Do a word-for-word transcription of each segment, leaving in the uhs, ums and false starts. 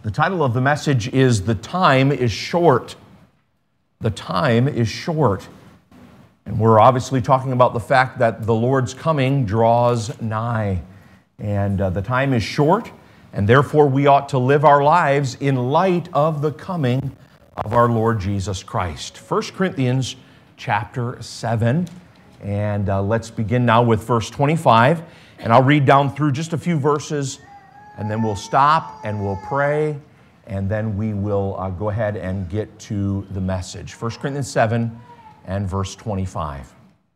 The title of the message is The Time is Short. The time is short. And we're obviously talking about the fact that the Lord's coming draws nigh. And uh, the time is short, and therefore we ought to live our lives in light of the coming of our Lord Jesus Christ. First Corinthians chapter seven, and uh, let's begin now with verse twenty-five. And I'll read down through just a few verses, and then we'll stop and we'll pray, and then we will uh, go ahead and get to the message. First Corinthians seven and verse twenty-five.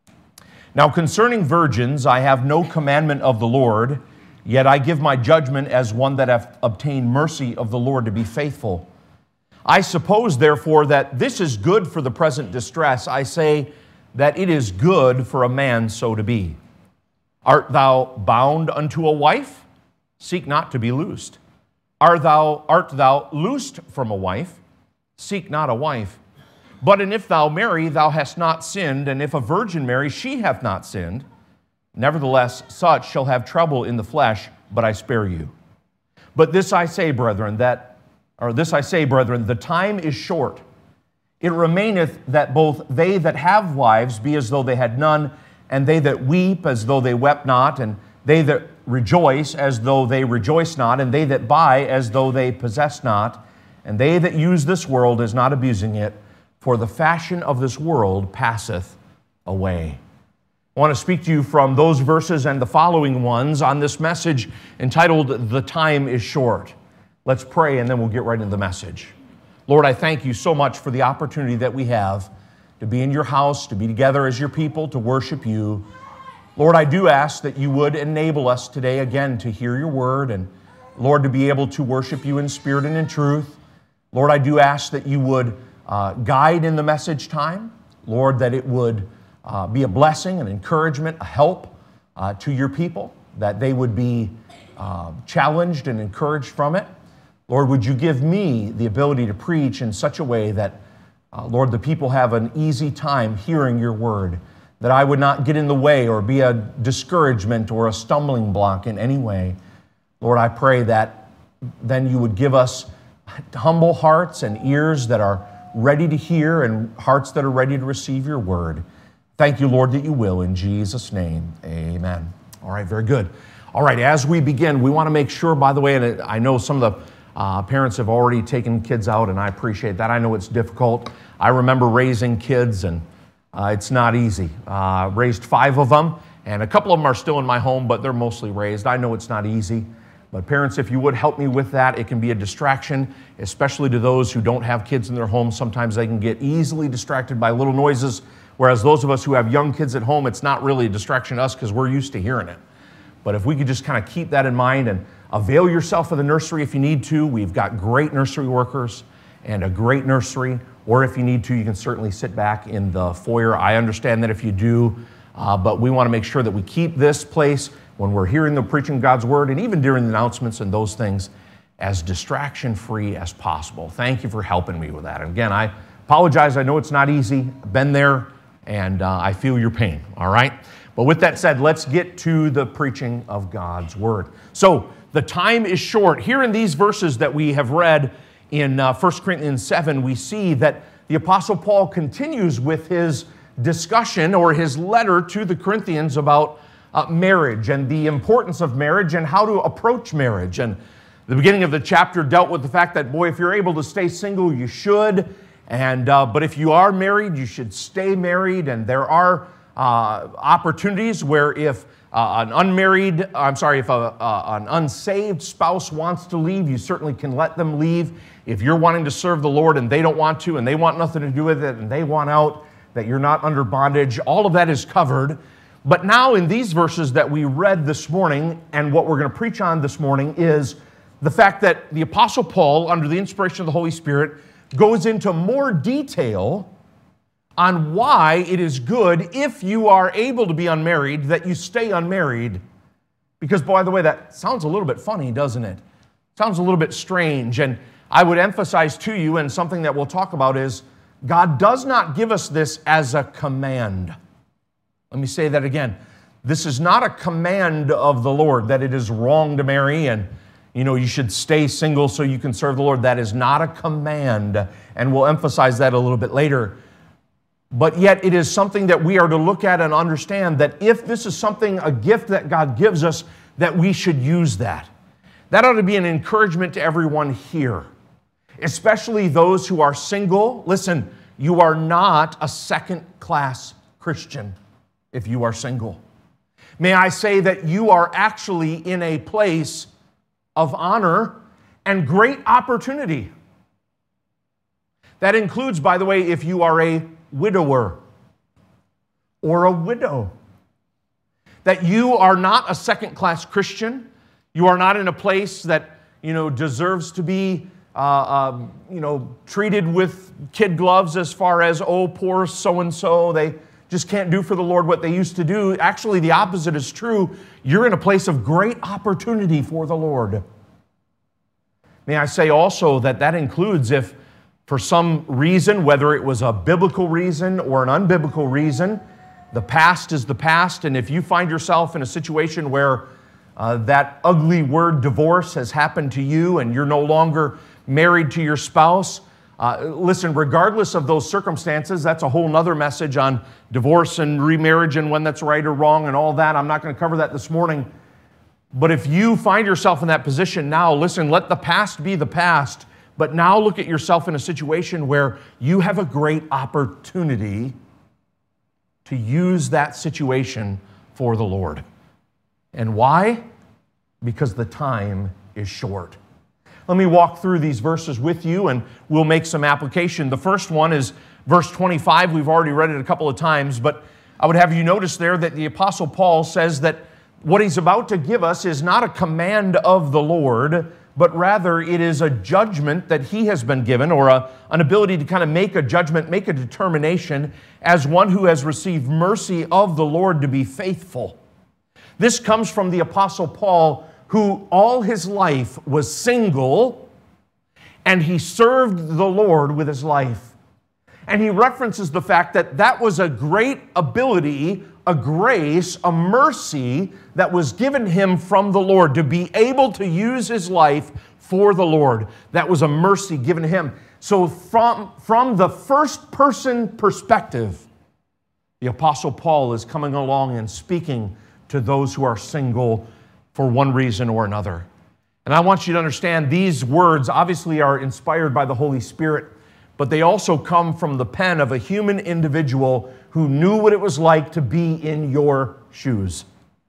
Now concerning virgins, I have no commandment of the Lord, yet I give my judgment as one that hath obtained mercy of the Lord to be faithful. I suppose, therefore, that this is good for the present distress. I say that it is good for a man so to be. Art thou bound unto a wife? Seek not to be loosed. Art thou, art thou loosed from a wife? Seek not a wife. But and if thou marry, thou hast not sinned, and if a virgin marry, she hath not sinned. Nevertheless, such shall have trouble in the flesh, but I spare you. But this I say, brethren, that, or this I say, brethren, the time is short. It remaineth that both they that have wives be as though they had none, and they that weep as though they wept not, and they that rejoice as though they rejoice not, and they that buy as though they possess not, and they that use this world as not abusing it, for the fashion of this world passeth away. I want to speak to you from those verses and the following ones on this message entitled, The Time is Short. Let's pray and then we'll get right into the message. Lord, I thank you so much for the opportunity that we have to be in your house, to be together as your people, to worship you. Lord, I do ask that you would enable us today again to hear your word, and Lord, to be able to worship you in spirit and in truth. Lord, I do ask that you would uh, guide in the message time. Lord, that it would uh, be a blessing, an encouragement, a help uh, to your people, that they would be uh, challenged and encouraged from it. Lord, would you give me the ability to preach in such a way that Uh, Lord, the people have an easy time hearing your word, that I would not get in the way or be a discouragement or a stumbling block in any way. Lord, I pray that then you would give us humble hearts and ears that are ready to hear and hearts that are ready to receive your word. Thank you, Lord, that you will. In Jesus' name, amen. All right, very good. All right, as we begin, we want to make sure, by the way, and I know some of the Uh, parents have already taken kids out, and I appreciate that. I know it's difficult. I remember raising kids, and uh, it's not easy. Uh, raised five of them, and a couple of them are still in my home, but they're mostly raised. I know it's not easy. But parents, if you would help me with that, it can be a distraction, especially to those who don't have kids in their homes. Sometimes they can get easily distracted by little noises, whereas those of us who have young kids at home, it's not really a distraction to us because we're used to hearing it. But if we could just kind of keep that in mind and avail yourself of the nursery if you need to. We've got great nursery workers and a great nursery. Or if you need to, you can certainly sit back in the foyer. I understand that if you do, uh, but we want to make sure that we keep this place when we're hearing the preaching of God's word, and even during the announcements and those things, as distraction-free as possible. Thank you for helping me with that. And again, I apologize. I know it's not easy. I've been there, and uh, I feel your pain, all right? But with that said, let's get to the preaching of God's word. So, the time is short. Here in these verses that we have read in uh, First Corinthians seven, we see that the Apostle Paul continues with his discussion or his letter to the Corinthians about uh, marriage and the importance of marriage and how to approach marriage. And the beginning of the chapter dealt with the fact that, boy, if you're able to stay single, you should. And uh, but if you are married, you should stay married. And there are uh, opportunities where if Uh, an unmarried, I'm sorry, if a, uh, an unsaved spouse wants to leave, you certainly can let them leave. If you're wanting to serve the Lord and they don't want to, and they want nothing to do with it, and they want out, that you're not under bondage, all of that is covered. But now in these verses that we read this morning, and what we're going to preach on this morning, is the fact that the Apostle Paul, under the inspiration of the Holy Spirit, goes into more detail on why it is good, if you are able to be unmarried, that you stay unmarried. Because, by the way, that sounds a little bit funny, doesn't it? Sounds a little bit strange. And I would emphasize to you, and something that we'll talk about is, God does not give us this as a command. Let me say that again. This is not a command of the Lord that it is wrong to marry, and you know, you should stay single so you can serve the Lord. That is not a command, and we'll emphasize that a little bit later. But yet it is something that we are to look at and understand that if this is something, a gift that God gives us, that we should use that. That ought to be an encouragement to everyone here, especially those who are single. Listen, you are not a second-class Christian if you are single. May I say that you are actually in a place of honor and great opportunity. That includes, by the way, if you are a widower or a widow. That you are not a second-class Christian. You are not in a place that, you know, deserves to be, uh, um, you know, treated with kid gloves as far as, oh, poor so-and-so, they just can't do for the Lord what they used to do. Actually, the opposite is true. You're in a place of great opportunity for the Lord. May I say also that that includes if for some reason, whether it was a biblical reason or an unbiblical reason, the past is the past, and if you find yourself in a situation where uh, that ugly word divorce has happened to you and you're no longer married to your spouse, uh, listen, regardless of those circumstances, that's a whole nother message on divorce and remarriage and when that's right or wrong and all that. I'm not going to cover that this morning. But if you find yourself in that position now, listen, let the past be the past. But now look at yourself in a situation where you have a great opportunity to use that situation for the Lord. And why? Because the time is short. Let me walk through these verses with you and we'll make some application. The first one is verse twenty-five. We've already read it a couple of times, but I would have you notice there that the Apostle Paul says that what he's about to give us is not a command of the Lord, but rather it is a judgment that he has been given, or a, an ability to kind of make a judgment, make a determination as one who has received mercy of the Lord to be faithful. This comes from the Apostle Paul, who all his life was single, and he served the Lord with his life. And he references the fact that that was a great ability, a grace, a mercy that was given him from the Lord to be able to use his life for the Lord. That was a mercy given to him. So from, from the first person perspective, the Apostle Paul is coming along and speaking to those who are single for one reason or another. And I want you to understand these words obviously are inspired by the Holy Spirit, but they also come from the pen of a human individual who knew what it was like to be in your shoes.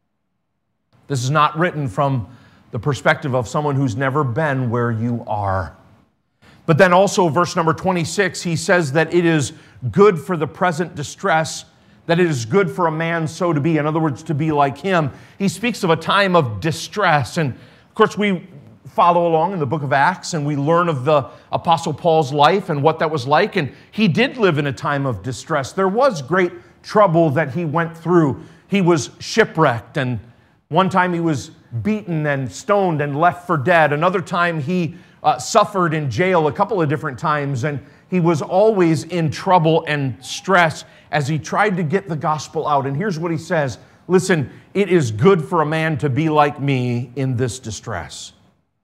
This is not written from the perspective of someone who's never been where you are. But then also verse number twenty-six, he says that it is good for the present distress, that it is good for a man so to be. In other words, to be like him. He speaks of a time of distress. And of course, we follow along in the book of Acts and we learn of the Apostle Paul's life and what that was like. And he did live in a time of distress. There was great trouble that he went through. He was shipwrecked, and one time he was beaten and stoned and left for dead. Another time he uh, suffered in jail a couple of different times, and he was always in trouble and stress as he tried to get the gospel out. And here's what he says, listen, it is good for a man to be like me in this distress.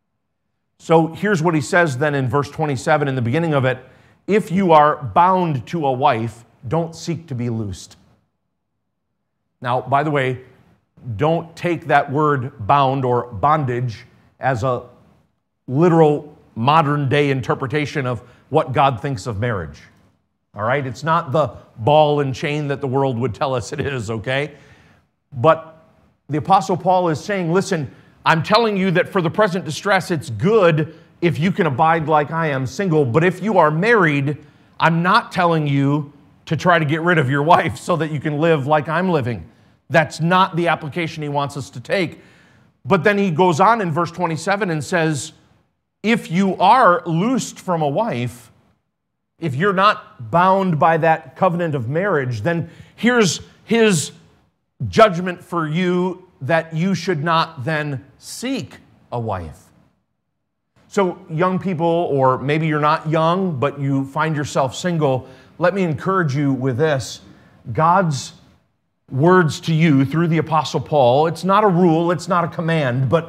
So here's what he says then in verse twenty-seven, in the beginning of it, if you are bound to a wife, don't seek to be loosed. Now, by the way, don't take that word bound or bondage as a literal modern day interpretation of what God thinks of marriage. All right? It's not the ball and chain that the world would tell us it is, okay? But the Apostle Paul is saying, listen, I'm telling you that for the present distress, it's good if you can abide like I am single. But if you are married, I'm not telling you to try to get rid of your wife so that you can live like I'm living. That's not the application he wants us to take. But then he goes on in verse twenty-seven and says, if you are loosed from a wife, if you're not bound by that covenant of marriage, then here's his judgment for you, that you should not then seek a wife. So young people, or maybe you're not young, but you find yourself single, let me encourage you with this. God's words to you through the Apostle Paul, it's not a rule, it's not a command, but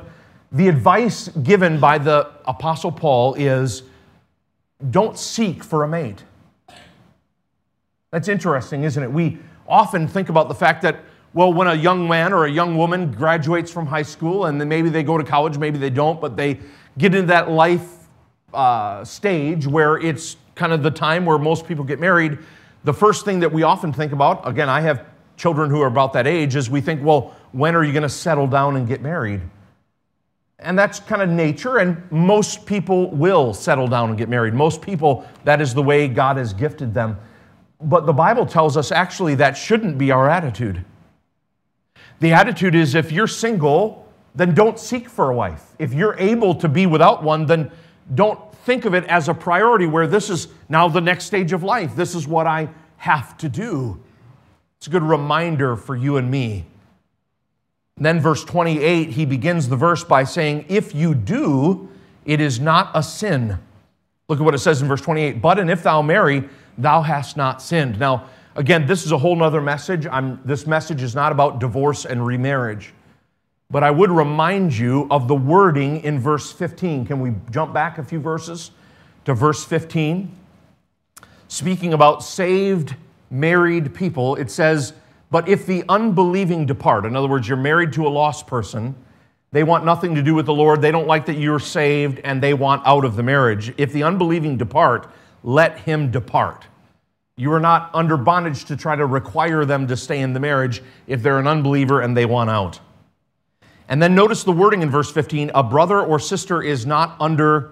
The advice given by the Apostle Paul is, don't seek for a mate. That's interesting, isn't it? We often think about the fact that, well, when a young man or a young woman graduates from high school and then maybe they go to college, maybe they don't, but they get into that life uh, stage where it's kind of the time where most people get married, the first thing that we often think about, again, I have children who are about that age, is we think, well, when are you going to settle down and get married? And that's kind of nature, and most people will settle down and get married. Most people, that is the way God has gifted them. But the Bible tells us actually that shouldn't be our attitude. The attitude is, if you're single, then don't seek for a wife. If you're able to be without one, then don't think of it as a priority where this is now the next stage of life. This is what I have to do. It's a good reminder for you and me. And then verse twenty-eight, he begins the verse by saying, if you do, it is not a sin. Look at what it says in verse twenty-eight. But, and if thou marry, thou hast not sinned. Now, again, this is a whole nother message. I'm, this message is not about divorce and remarriage. But I would remind you of the wording in verse fifteen. Can we jump back a few verses to verse fifteen? Speaking about saved, married people, it says, but if the unbelieving depart, in other words, you're married to a lost person, they want nothing to do with the Lord, they don't like that you're saved, and they want out of the marriage. If the unbelieving depart, let him depart. You are not under bondage to try to require them to stay in the marriage if they're an unbeliever and they want out. And then notice the wording in verse fifteen, a brother or sister is not under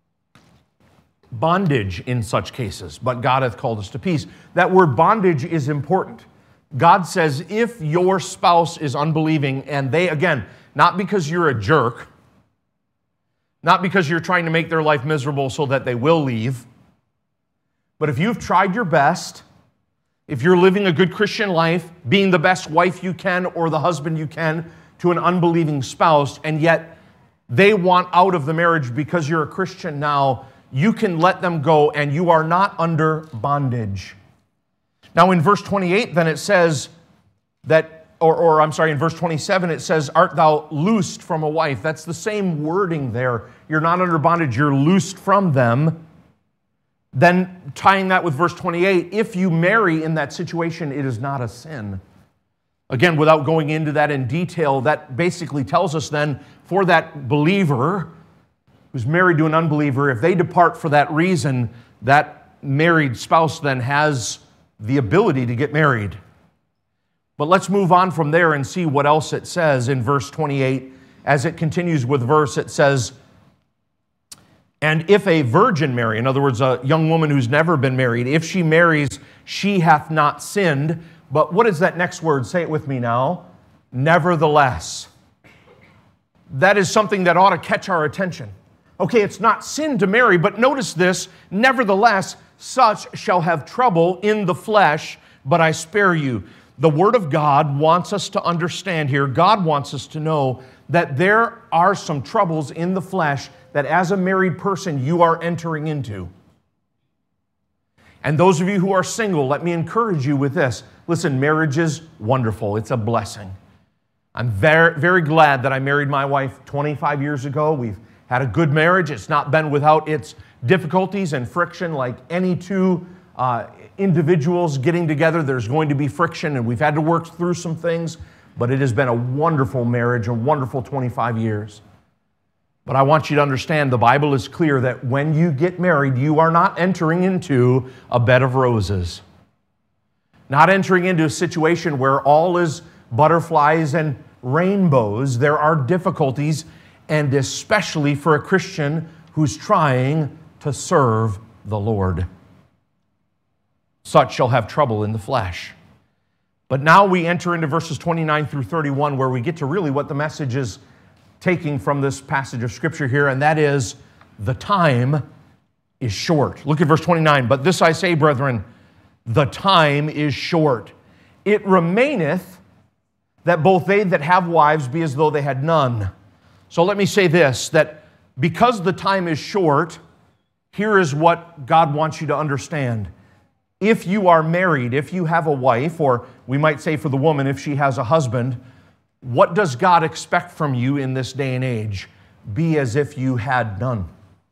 bondage in such cases, but God hath called us to peace. That word bondage is important. God says if your spouse is unbelieving and they, again, not because you're a jerk, not because you're trying to make their life miserable so that they will leave, but if you've tried your best, if you're living a good Christian life, being the best wife you can or the husband you can to an unbelieving spouse, and yet they want out of the marriage because you're a Christian now, you can let them go and you are not under bondage. Now in verse twenty-eight, then it says that, or, or I'm sorry, in verse twenty-seven, it says, art thou loosed from a wife? That's the same wording there. You're not under bondage, you're loosed from them. Then tying that with verse twenty-eight, if you marry in that situation, it is not a sin. Again, without going into that in detail, that basically tells us then, for that believer who's married to an unbeliever, if they depart for that reason, that married spouse then has the ability to get married. But let's move on from there and see what else it says in verse twenty-eight. As it continues with verse, it says, and if a virgin marry, in other words, a young woman who's never been married, if she marries, she hath not sinned. But what is that next word? Say it with me now. Nevertheless. That is something that ought to catch our attention. Okay, it's not sin to marry, but notice this. Nevertheless, such shall have trouble in the flesh, but I spare you. The Word of God wants us to understand here, God wants us to know that there are some troubles in the flesh that as a married person you are entering into. And those of you who are single, let me encourage you with this. Listen, marriage is wonderful. It's a blessing. I'm very, very glad that I married my wife twenty-five years ago. We've had a good marriage. It's not been without its difficulties and friction like any two uh, individuals getting together. There's going to be friction, and we've had to work through some things, but it has been a wonderful marriage, a wonderful twenty-five years. But I want you to understand the Bible is clear that when you get married, you are not entering into a bed of roses. Not entering into a situation where all is butterflies and rainbows. There are difficulties, and especially for a Christian who's trying to serve the Lord. Such shall have trouble in the flesh. But now we enter into verses twenty-nine through thirty-one, where we get to really what the message is taking from this passage of Scripture here, and that is, the time is short. Look at verse twenty-nine. But this I say, brethren, the time is short. It remaineth that both they that have wives be as though they had none. So let me say this, that because the time is short, here is what God wants you to understand. If you are married, if you have a wife, or we might say for the woman, if she has a husband, what does God expect from you in this day and age? be as if you had none.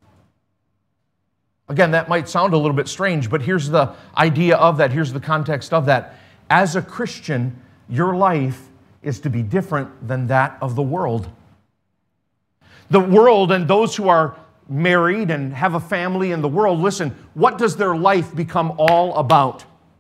Again, that might sound a little bit strange, but here's the idea of that. Here's the context of that. As a Christian, your life is to be different than that of the world. The world and those who are married and have a family in the world, listen, what does their life become all about?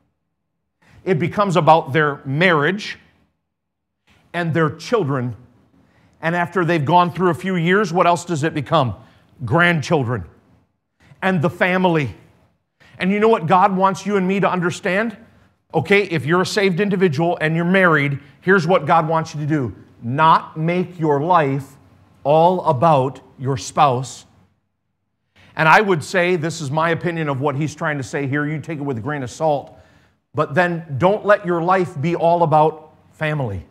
It becomes about their marriage and their children. And after they've gone through a few years, what else does it become? Grandchildren and the family. And you know what God wants you and me to understand? Okay, if you're a saved individual and you're married, here's what God wants you to do. Not make your life all about your spouse. And I would say, this is my opinion of what he's trying to say here, you take it with a grain of salt, but then don't let your life be all about family.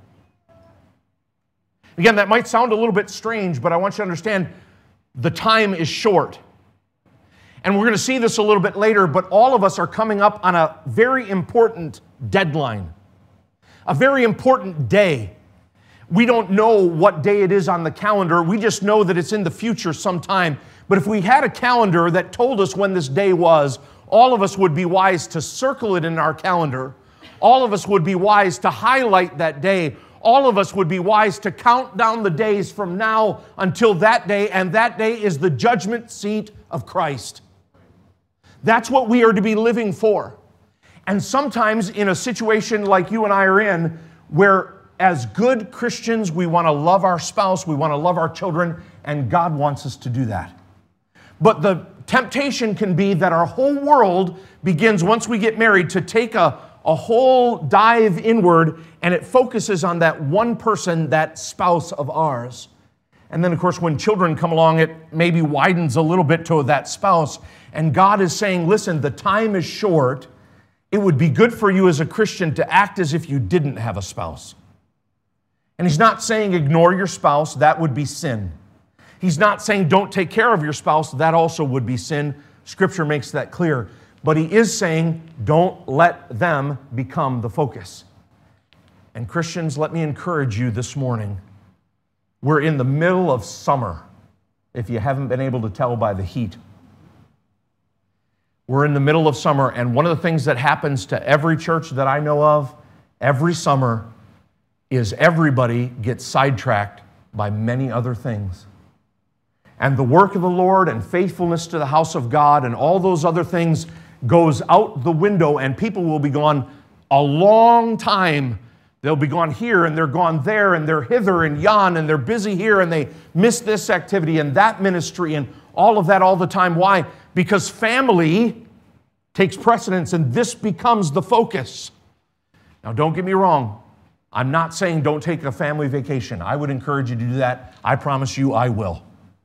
Again, that might sound a little bit strange, but I want you to understand the time is short. And we're going to see this a little bit later, but all of us are coming up on a very important deadline, a very important day. We don't know what day it is on the calendar. We just know that it's in the future sometime. But if we had a calendar that told us when this day was, all of us would be wise to circle it in our calendar. All of us would be wise to highlight that day. All of us would be wise to count down the days from now until that day, and that day is the judgment seat of Christ. That's what we are to be living for. And sometimes in a situation like you and I are in, where as good Christians, we want to love our spouse, we want to love our children, and God wants us to do that. But the temptation can be that our whole world begins, once we get married, to take a, a whole dive inward, and it focuses on that one person, that spouse of ours. And then, of course, when children come along, it maybe widens a little bit to that spouse. And God is saying, listen, the time is short. It would be good for you as a Christian to act as if you didn't have a spouse. And he's not saying ignore your spouse. That would be sin. He's not saying don't take care of your spouse. That also would be sin. Scripture makes that clear. But he is saying don't let them become the focus. And Christians, let me encourage you this morning. We're in the middle of summer, if you haven't been able to tell by the heat. We're in the middle of summer, and one of the things that happens to every church that I know of every summer is everybody gets sidetracked by many other things. And the work of the Lord and faithfulness to the house of God and all those other things goes out the window, and people will be gone a long time. They'll be gone here, and they're gone there, and they're hither and yon, and they're busy here, and they miss this activity and that ministry and all of that all the time. Why? Because family takes precedence, and this becomes the focus. Now, don't get me wrong. I'm not saying don't take a family vacation. I would encourage you to do that. I promise you I will.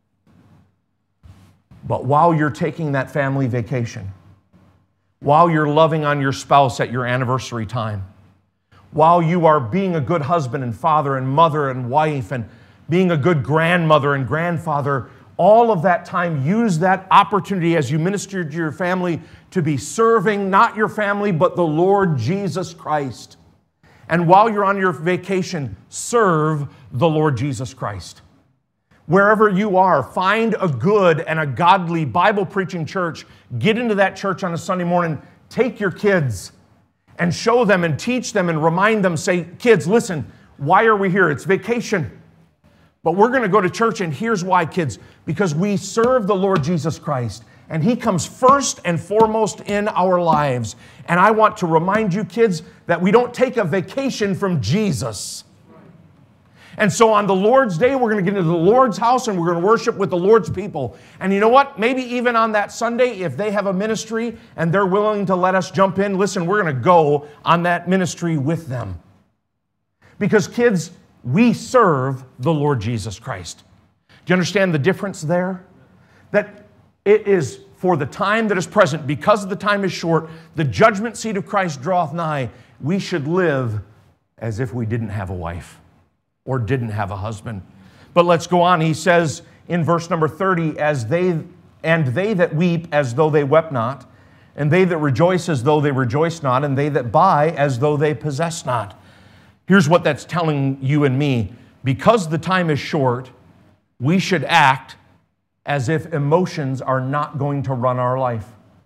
But while you're taking that family vacation, while you're loving on your spouse at your anniversary time, while you are being a good husband and father and mother and wife and being a good grandmother and grandfather, all of that time, use that opportunity as you minister to your family to be serving not your family, but the Lord Jesus Christ. And while you're on your vacation, serve the Lord Jesus Christ. Wherever you are, find a good and a godly Bible-preaching church. Get into that church on a Sunday morning. Take your kids and show them and teach them and remind them, say, kids, listen, why are we here? It's vacation. But we're going to go to church, and here's why, kids. Because we serve the Lord Jesus Christ, and He comes first and foremost in our lives. And I want to remind you, kids, that we don't take a vacation from Jesus. And so on the Lord's Day, we're going to get into the Lord's house, and we're going to worship with the Lord's people. And you know what? Maybe even on that Sunday, if they have a ministry and they're willing to let us jump in, listen, we're going to go on that ministry with them. Because kids, we serve the Lord Jesus Christ. Do you understand the difference there? That it is for the time that is present, because the time is short, the judgment seat of Christ draweth nigh. We should live as if we didn't have a wife or didn't have a husband. But let's go on. He says in verse number thirty, as they and they that weep as though they wept not, and they that rejoice as though they rejoice not, and they that buy as though they possess not. Here's what that's telling you and me. Because the time is short, we should act as if emotions are not going to run our life.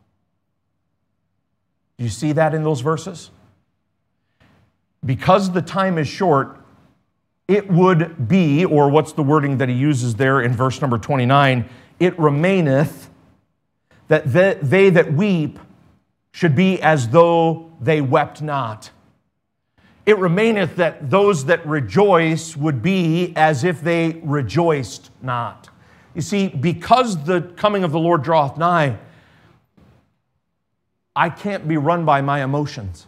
Do you see that in those verses? Because the time is short, it would be, or what's the wording that he uses there in verse number twenty-nine, it remaineth that they, they that weep should be as though they wept not. It remaineth that those that rejoice would be as if they rejoiced not. You see, because the coming of the Lord draweth nigh, I can't be run by my emotions.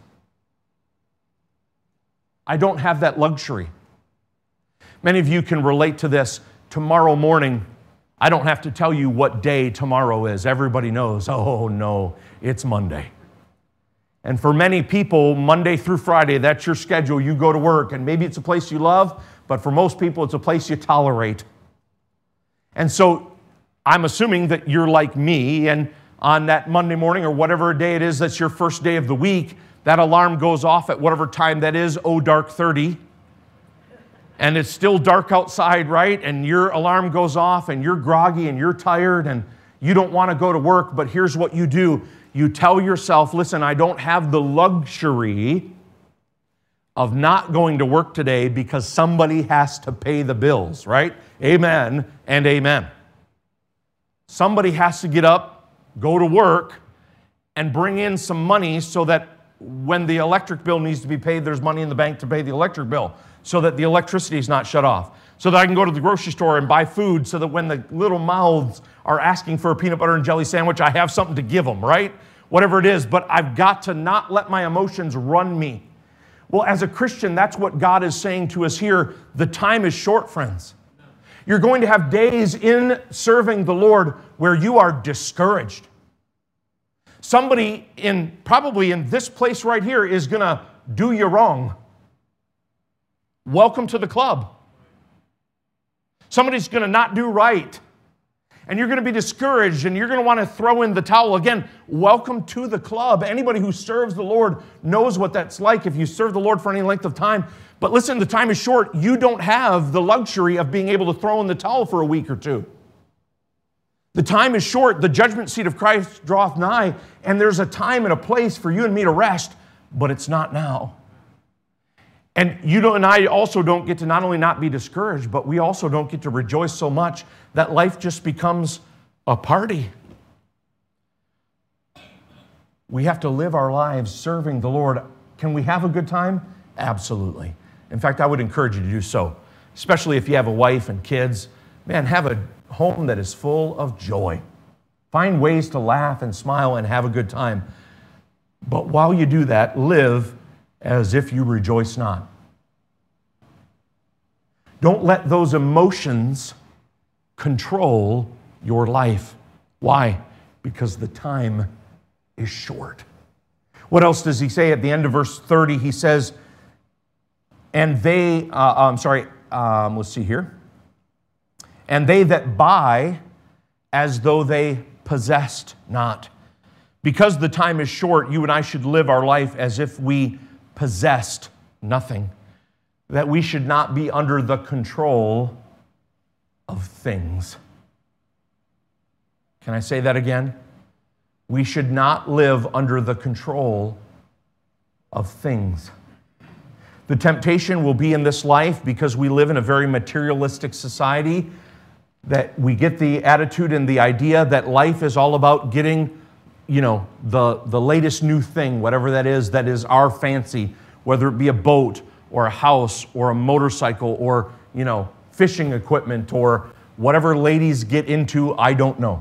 I don't have that luxury. Many of you can relate to this. Tomorrow morning, I don't have to tell you what day tomorrow is. Everybody knows, oh no, it's Monday. And for many people, Monday through Friday, that's your schedule. You go to work, and maybe it's a place you love, but for most people, it's a place you tolerate. And so I'm assuming that you're like me, and on that Monday morning or whatever day it is that's your first day of the week, that alarm goes off at whatever time that is, oh, dark thirty. And it's still dark outside, right? And your alarm goes off, and you're groggy, and you're tired, and you don't want to go to work, but here's what you do. You tell yourself, listen, I don't have the luxury of not going to work today because somebody has to pay the bills, right? Amen and amen. Somebody has to get up, go to work, and bring in some money so that when the electric bill needs to be paid, there's money in the bank to pay the electric bill, so that the electricity is not shut off, so that I can go to the grocery store and buy food, so that when the little mouths are asking for a peanut butter and jelly sandwich, I have something to give them, right? Whatever it is, but I've got to not let my emotions run me. Well, as a Christian, that's what God is saying to us here. The time is short, friends. You're going to have days in serving the Lord where you are discouraged. Somebody in, probably in this place right here, is going to do you wrong. Welcome to the club. Somebody's going to not do right. And you're going to be discouraged, and you're going to want to throw in the towel. Again, welcome to the club. Anybody who serves the Lord knows what that's like if you serve the Lord for any length of time. But listen, the time is short. You don't have the luxury of being able to throw in the towel for a week or two. The time is short. The judgment seat of Christ draweth nigh, and there's a time and a place for you and me to rest, but it's not now. And you don't, and I also don't get to not only not be discouraged, but we also don't get to rejoice so much that life just becomes a party. We have to live our lives serving the Lord. Can we have a good time? Absolutely. In fact, I would encourage you to do so, especially if you have a wife and kids. Man, have a home that is full of joy. Find ways to laugh and smile and have a good time. But while you do that, live as if you rejoice not. Don't let those emotions control your life. Why? Because the time is short. What else does he say at the end of verse thirty? He says, and they, uh, I'm sorry, um, let's see here. And they that buy as though they possessed not. Because the time is short, you and I should live our life as if we possessed nothing, that we should not be under the control of things. Can I say that again? We should not live under the control of things. The temptation will be in this life, because we live in a very materialistic society, that we get the attitude and the idea that life is all about getting, you know, the, the latest new thing, whatever that is, that is our fancy, whether it be a boat or a house or a motorcycle or, you know, fishing equipment or whatever ladies get into, I don't know.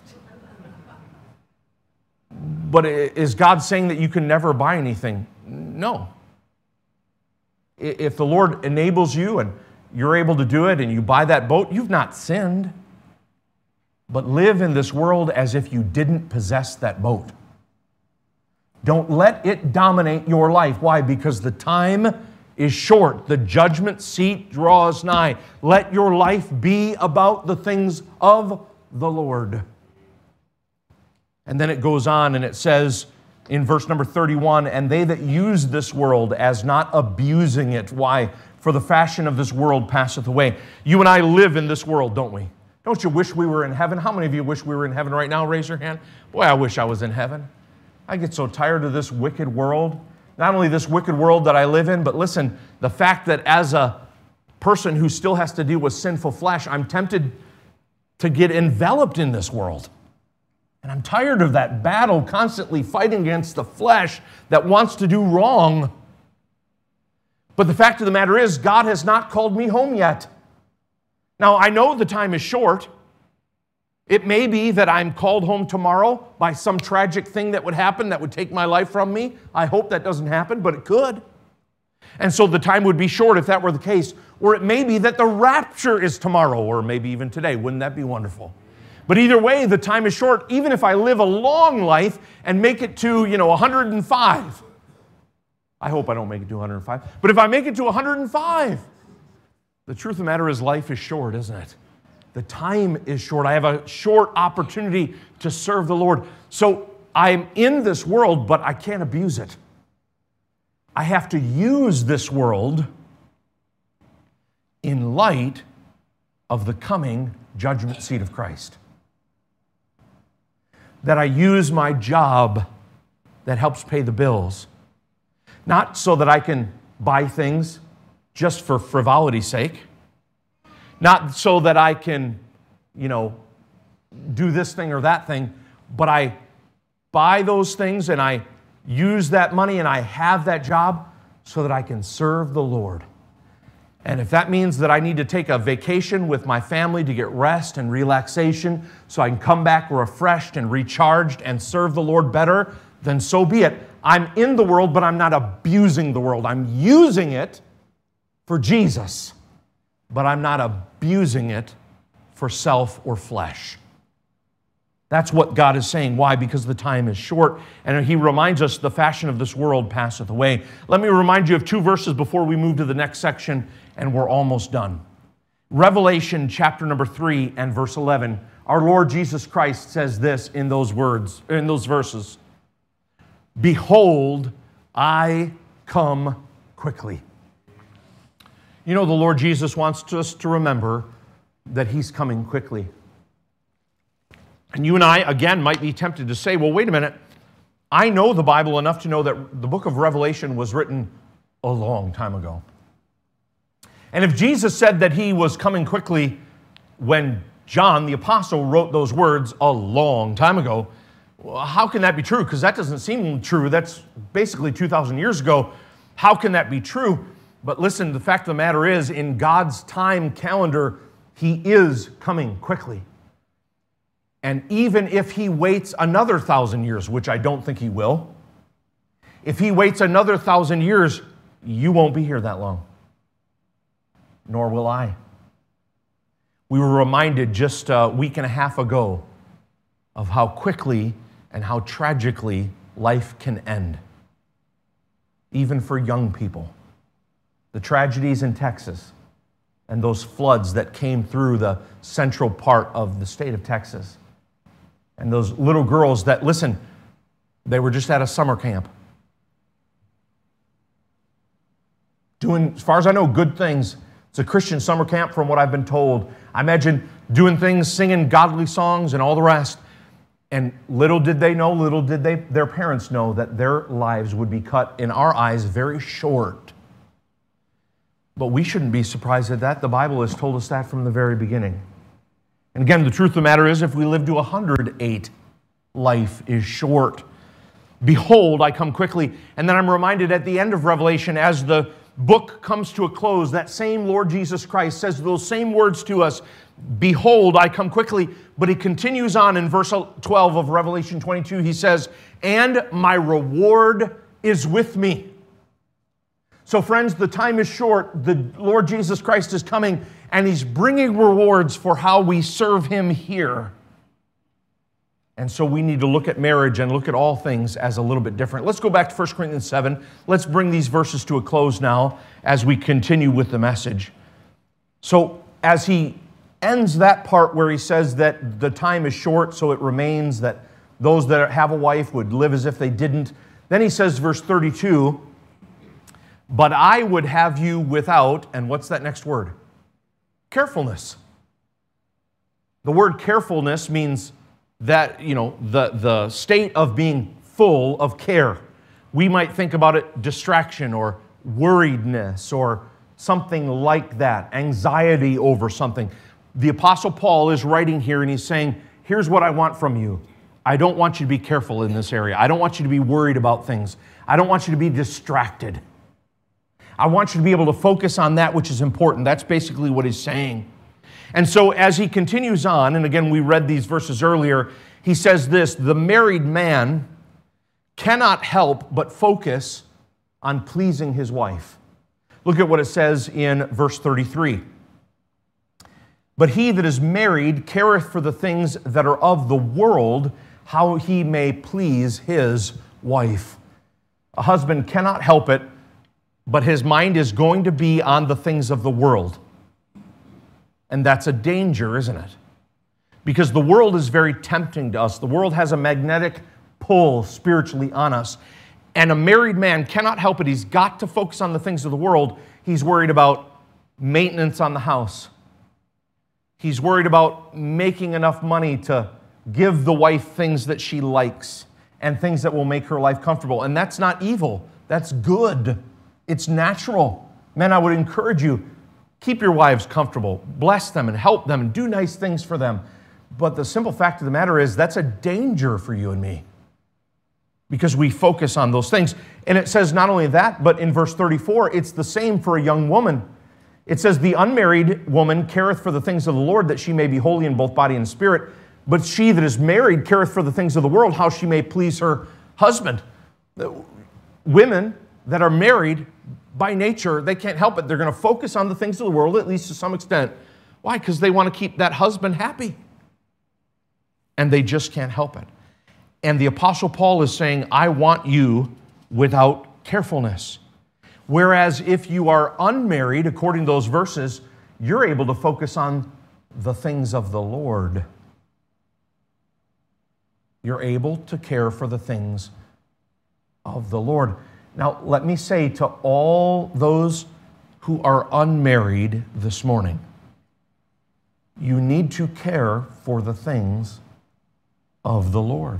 But is God saying that you can never buy anything? No. If the Lord enables you and you're able to do it and you buy that boat, you've not sinned. But live in this world as if you didn't possess that boat. Don't let it dominate your life. Why? Because the time is short. The judgment seat draws nigh. Let your life be about the things of the Lord. And then it goes on and it says in verse number thirty-one, and they that use this world as not abusing it. Why? for the fashion of this world passeth away. You and I live in this world, don't we? Don't you wish we were in heaven? How many of you wish we were in heaven right now? Raise your hand. Boy, I wish I was in heaven. I get so tired of this wicked world. Not only this wicked world that I live in, but listen, the fact that as a person who still has to deal with sinful flesh, I'm tempted to get enveloped in this world. And I'm tired of that battle, constantly fighting against the flesh that wants to do wrong. But the fact of the matter is, God has not called me home yet. Now, I know the time is short. It may be that I'm called home tomorrow by some tragic thing that would happen that would take my life from me. I hope that doesn't happen, but it could. And so the time would be short if that were the case. Or it may be that the rapture is tomorrow, or maybe even today. Wouldn't that be wonderful? But either way, the time is short. Even if I live a long life and make it to, you know, one hundred and five. I hope I don't make it to one hundred and five. But if I make it to one hundred and five, the truth of the matter is life is short, isn't it? The time is short. I have a short opportunity to serve the Lord. So I'm in this world, but I can't abuse it. I have to use this world in light of the coming judgment seat of Christ. That I use my job that helps pay the bills, not so that I can buy things just for frivolity's sake, not so that I can, you know, do this thing or that thing, but I buy those things and I use that money and I have that job so that I can serve the Lord. And if that means that I need to take a vacation with my family to get rest and relaxation so I can come back refreshed and recharged and serve the Lord better, then so be it. I'm in the world, but I'm not abusing the world. I'm using it for Jesus, but I'm not abusing it for self or flesh. That's what God is saying. Why? Because the time is short, and He reminds us the fashion of this world passeth away. Let me remind you of two verses before we move to the next section, and we're almost done. Revelation chapter number three and verse eleven. Our Lord Jesus Christ says this in those words, in those verses. Behold, I come quickly. You know, the Lord Jesus wants us to remember that He's coming quickly. And you and I, again, might be tempted to say, well, wait a minute. I know the Bible enough to know that the book of Revelation was written a long time ago. And if Jesus said that He was coming quickly when John, the apostle, wrote those words a long time ago, well, how can that be true? Because that doesn't seem true. That's basically two thousand years ago. How can that be true? But listen, the fact of the matter is, in God's time calendar, He is coming quickly. And even if He waits another thousand years, which I don't think He will, if He waits another thousand years, you won't be here that long. Nor will I. We were reminded just a week and a half ago of how quickly and how tragically life can end, even for young people. The tragedies in Texas and those floods that came through the central part of the state of Texas. And those little girls that, listen, they were just at a summer camp. Doing, as far as I know, good things. It's a Christian summer camp from what I've been told. I imagine doing things, singing godly songs and all the rest. And little did they know, little did they, their parents know that their lives would be cut, in our eyes, very short. But we shouldn't be surprised at that. The Bible has told us that from the very beginning. And again, the truth of the matter is, if we live to one hundred eight, life is short. Behold, I come quickly. And then I'm reminded at the end of Revelation, as the book comes to a close, that same Lord Jesus Christ says those same words to us, behold, I come quickly. But He continues on in verse twelve of Revelation twenty-two. He says, and my reward is with me. So friends, the time is short. The Lord Jesus Christ is coming, and He's bringing rewards for how we serve Him here. And so we need to look at marriage and look at all things as a little bit different. Let's go back to First Corinthians seven. Let's bring these verses to a close now as we continue with the message. So as he ends that part where he says that the time is short, so it remains that those that have a wife would live as if they didn't. Then he says, verse thirty-two, But I would have you without, and what's that next word? Carefulness. The word carefulness means that, you know, the, the state of being full of care. We might think about it distraction or worriedness or something like that, anxiety over something. The Apostle Paul is writing here and he's saying, here's what I want from you. I don't want you to be careful in this area. I don't want you to be worried about things. I don't want you to be distracted. I want you to be able to focus on that which is important. That's basically what he's saying. And so as he continues on, and again, we read these verses earlier, he says this, the married man cannot help but focus on pleasing his wife. Look at what it says in verse thirty-three. But he that is married careth for the things that are of the world, how he may please his wife. A husband cannot help it, but his mind is going to be on the things of the world. And that's a danger, isn't it? Because the world is very tempting to us. The world has a magnetic pull spiritually on us. And a married man cannot help it. He's got to focus on the things of the world. He's worried about maintenance on the house. He's worried about making enough money to give the wife things that she likes and things that will make her life comfortable. And that's not evil. That's good. It's natural. Men, I would encourage you, keep your wives comfortable, bless them and help them and do nice things for them. But the simple fact of the matter is that's a danger for you and me because we focus on those things. And it says not only that, but in verse thirty-four, it's the same for a young woman. It says, the unmarried woman careth for the things of the Lord, that she may be holy in both body and spirit. But she that is married careth for the things of the world, how she may please her husband. Women that are married, by nature, they can't help it. They're going to focus on the things of the world, at least to some extent. Why? Because they want to keep that husband happy. And they just can't help it. And the Apostle Paul is saying, I want you without carefulness. Whereas if you are unmarried, according to those verses, you're able to focus on the things of the Lord. You're able to care for the things of the Lord. Now, let me say to all those who are unmarried this morning, you need to care for the things of the Lord.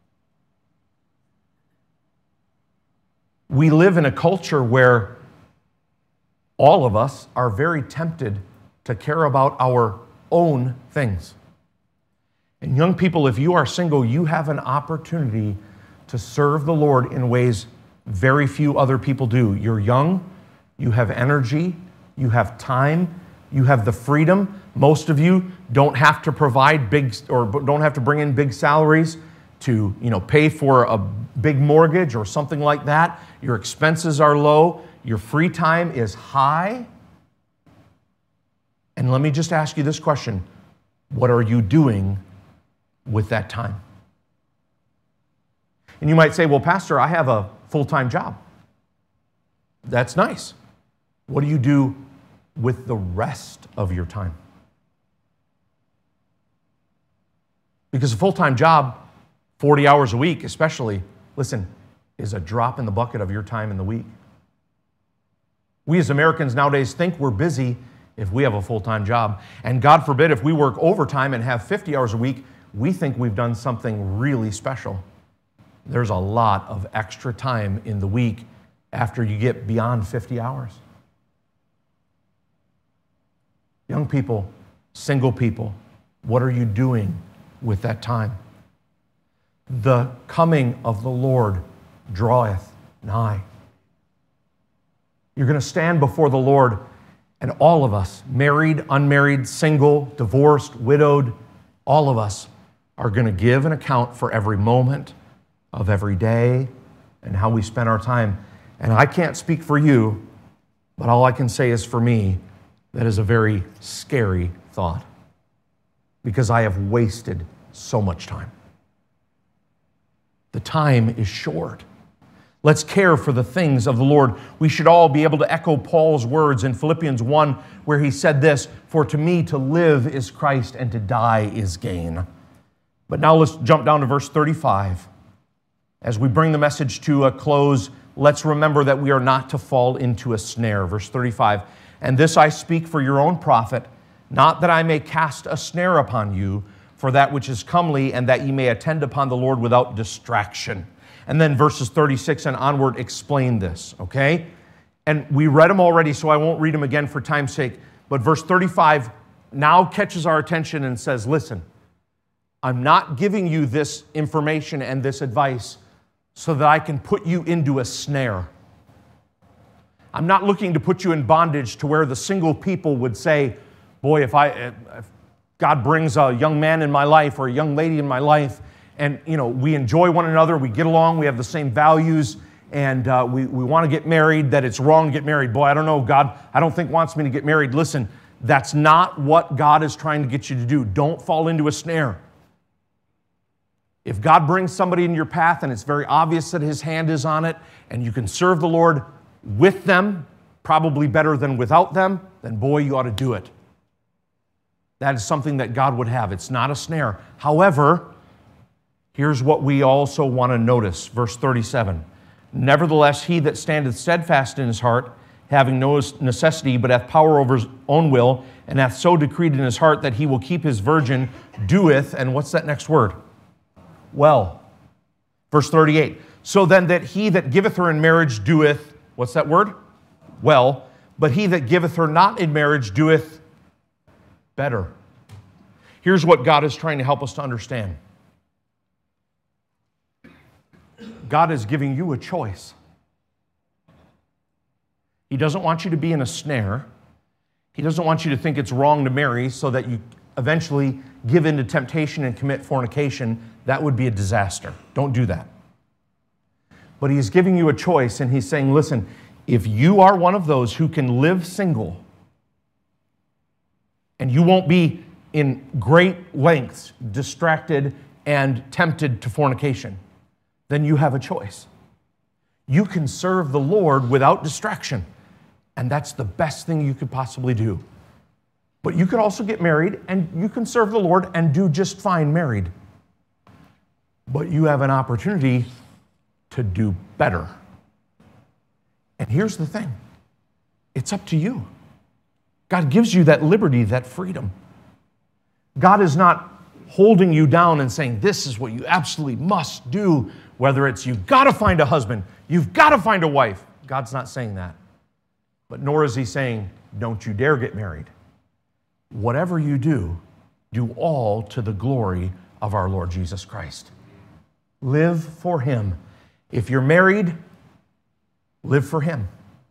We live in a culture where all of us are very tempted to care about our own things. And young people, if you are single, you have an opportunity to serve the Lord in ways very few other people do. You're young, you have energy, you have time, you have the freedom. Most of you don't have to provide big, or don't have to bring in big salaries to, you know, pay for a big mortgage or something like that. Your expenses are low. Your free time is high. And let me just ask you this question. What are you doing with that time? And you might say, well, Pastor, I have a full-time job. That's nice. What do you do with the rest of your time? Because a full-time job, forty hours a week especially, listen, is a drop in the bucket of your time in the week. We as Americans nowadays think we're busy if we have a full-time job. And God forbid if we work overtime and have fifty hours a week, we think we've done something really special. There's a lot of extra time in the week after you get beyond fifty hours. Young people, single people, what are you doing with that time? The coming of the Lord draweth nigh. You're going to stand before the Lord, and all of us, married, unmarried, single, divorced, widowed, all of us are going to give an account for every moment of every day and how we spend our time. And I can't speak for you, but all I can say is for me, that is a very scary thought because I have wasted so much time. The time is short. Let's care for the things of the Lord. We should all be able to echo Paul's words in Philippians one where he said this, for to me to live is Christ and to die is gain. But now let's jump down to verse thirty-five. As we bring the message to a close, let's remember that we are not to fall into a snare. Verse thirty-five, and this I speak for your own profit, not that I may cast a snare upon you, for that which is comely, and that ye may attend upon the Lord without distraction. And then verses thirty-six and onward explain this, okay? And we read them already, so I won't read them again for time's sake. But verse thirty-five now catches our attention and says, listen, I'm not giving you this information and this advice so that I can put you into a snare. I'm not looking to put you in bondage to where the single people would say, boy, if I, if God brings a young man in my life or a young lady in my life, and you know we enjoy one another, we get along, we have the same values, and uh, we, we want to get married, that it's wrong to get married. Boy, I don't know, God, I don't think wants me to get married. Listen, that's not what God is trying to get you to do. Don't fall into a snare. If God brings somebody in your path and it's very obvious that His hand is on it and you can serve the Lord with them, probably better than without them, then boy, you ought to do it. That is something that God would have. It's not a snare. However, here's what we also want to notice. Verse thirty-seven. Nevertheless, he that standeth steadfast in his heart, having no necessity, but hath power over his own will, and hath so decreed in his heart that he will keep his virgin, doeth, and what's that next word? Well. Verse thirty-eight. So then that he that giveth her in marriage doeth, what's that word? Well. But he that giveth her not in marriage doeth better. Here's what God is trying to help us to understand. God is giving you a choice. He doesn't want you to be in a snare. He doesn't want you to think it's wrong to marry so that you eventually give in to temptation and commit fornication. That would be a disaster. Don't do that. But He's giving you a choice, and He's saying, listen, if you are one of those who can live single, and you won't be in great lengths distracted and tempted to fornication, then you have a choice. You can serve the Lord without distraction, and that's the best thing you could possibly do. But you could also get married, and you can serve the Lord and do just fine married. But you have an opportunity to do better. And here's the thing. It's up to you. God gives you that liberty, that freedom. God is not holding you down and saying, this is what you absolutely must do, whether it's you've got to find a husband, you've got to find a wife. God's not saying that. But nor is He saying, don't you dare get married. Whatever you do, do all to the glory of our Lord Jesus Christ. Live for Him. If you're married, live for Him.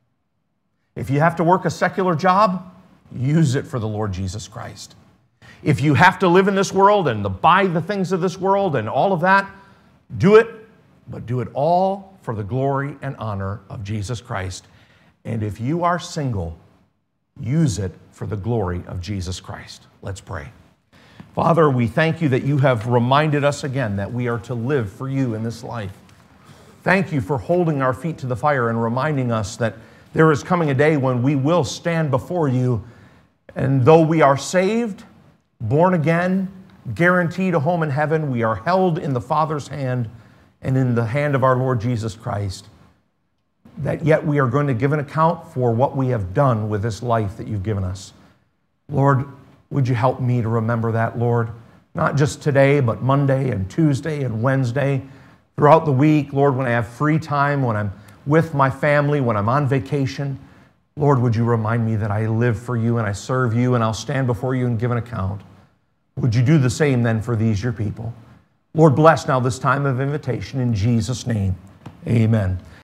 If you have to work a secular job, use it for the Lord Jesus Christ. If you have to live in this world and buy the things of this world and all of that, do it, but do it all for the glory and honor of Jesus Christ. And if you are single, use it for the glory of Jesus Christ. Let's pray. Father, we thank You that You have reminded us again that we are to live for You in this life. Thank You for holding our feet to the fire and reminding us that there is coming a day when we will stand before You, and though we are saved, born again, guaranteed a home in heaven, we are held in the Father's hand and in the hand of our Lord Jesus Christ, that yet we are going to give an account for what we have done with this life that You've given us. Lord, would You help me to remember that, Lord? Not just today, but Monday and Tuesday and Wednesday, throughout the week, Lord, when I have free time, when I'm with my family, when I'm on vacation. Lord, would You remind me that I live for You and I serve You and I'll stand before You and give an account. Would You do the same then for these, Your people? Lord, bless now this time of invitation in Jesus' name. Amen.